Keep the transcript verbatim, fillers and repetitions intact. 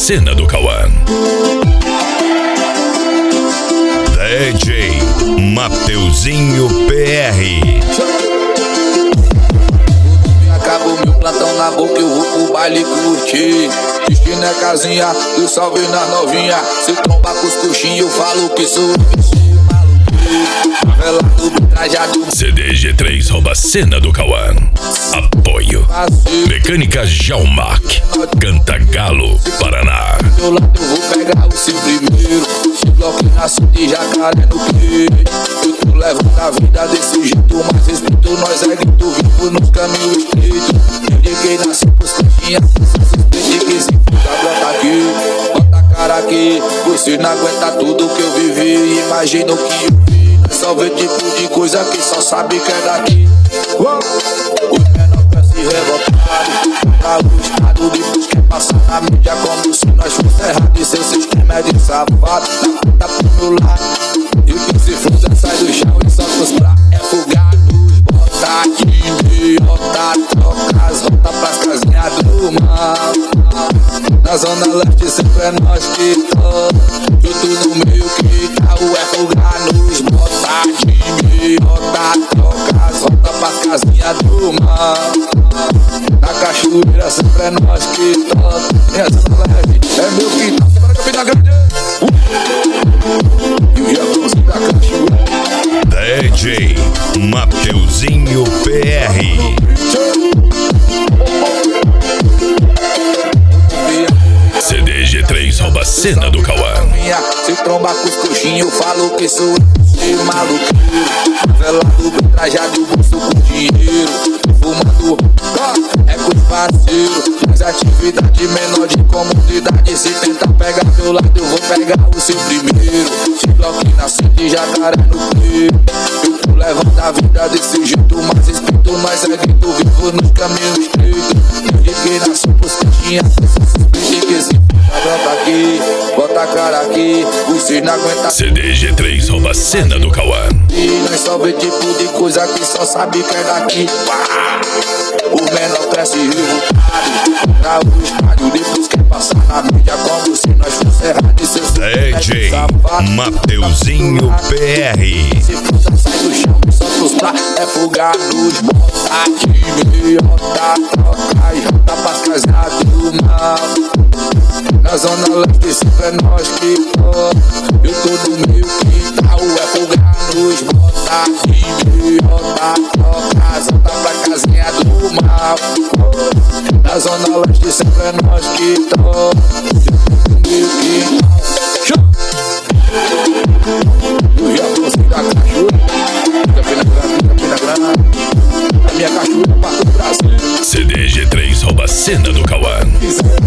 cena do Cauã. D J Mateuzinho P R. Acabou meu plantão na boca, eu vou pro baile curtir. Destino é casinha, eu salve na novinha. Se tromba com os coxinhos, eu falo que sou C D G três rouba cena do Cauã. Apoio Mecânica Jalmac, Cantagalo, Paraná. Do lado eu vou pegar o seu primeiro. Bloco nasce de jacaré no peito. Eu tô levando a vida desse jeito, mas respeito nós é grito vivo nos caminhos estreitos. Liguei na circunstância, suspeitei que esse puta brota aqui. Bota a cara aqui, você não aguenta tudo que eu vivi. Imagina o que eu vi. Só vê tipo de coisa que só sabe que é daqui. Os menor pra se revoltar pra o estado depois quer passar na mídia como se nós fosse errado. E seu sistema é de safado, tá pro meu lado. E o que se fuda sai do chão e só os pra é fugar nos bota aqui, meiota, troca as voltas pras casinhas do mal. Na zona leste sempre é nós que tá. Eu tô no meio que tá o é fugar nos bota aqui, meiota, troca as voltas pras casinhas do mal. Na cachoeira sempre é nós que tá. Minha zona leste é meu quintal. Semana Campina Grande. Eu já tô da cachoeira. D J Mateuzinho P R. C D G três rouba cena do Cauã. Se tromba com os coxinhos, eu falo que sou esse maluqueiro. Velado, bem trajado, bolso com dinheiro. Fumando, é com os parceiros. Mas atividade menor de comunidade. Se tentar pegar meu lado, eu vou pegar o seu primeiro. Se bloco nasce de jacaré no peito. Eu tô levando a vida desse jeito, mas respeito nós é grito vivo nos caminhos estreitos. Liguei na sua postinha, suspeitei que esse brota aqui, bota a cara aqui, você não aguenta. C D G três rouba cena do Cauã. E nós só vê tipo de coisa que só sabe que é daqui. O menor cresce revoltado pra o estádio, depois quer passar na mídia como se nós fosse errado. D J Mateuzinho P R. Se fusa sai do chão, só pros pra é fugar nos bota aqui, meiota, troca e rota pras casinhas do mal. Na zona leste sempre é nós que tá. Eu tô no meio que tá o é fugar nos bota aqui, meiota, troca as rota pra casinha do mal. Na zona leste sempre é nós que tá. Eu tô no meio que tá. Eu já tô sem da cachoeira. Campina Grande, Campina Grande. A minha cachoeira pra todo o Brasil. C D G três rouba cena do Cauã.